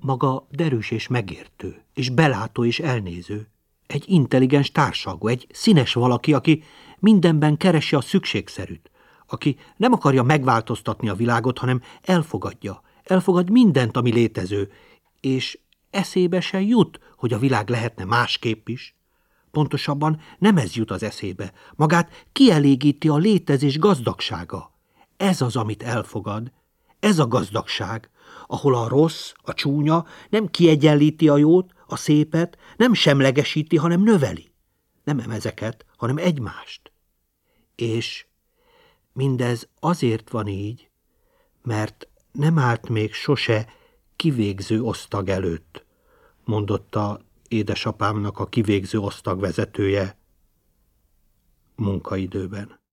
Maga derűs és megértő, és belátó és elnéző. Egy intelligens társalgó, egy színes valaki, aki mindenben keresi a szükségszerűt, aki nem akarja megváltoztatni a világot, hanem elfogad mindent, ami létező, és eszébe se jut, hogy a világ lehetne másképp is. Pontosabban nem ez jut az eszébe, magát kielégíti a létezés gazdagsága. Ez az, amit elfogad, ez a gazdagság, ahol a rossz, a csúnya nem kiegyenlíti a jót, a szépet, nem semlegesíti, hanem növeli. Nem ezeket, hanem egymást. És mindez azért van így, mert nem állt még sose kivégző osztag előtt, mondotta édesapámnak a kivégző osztag vezetője munkaidőben.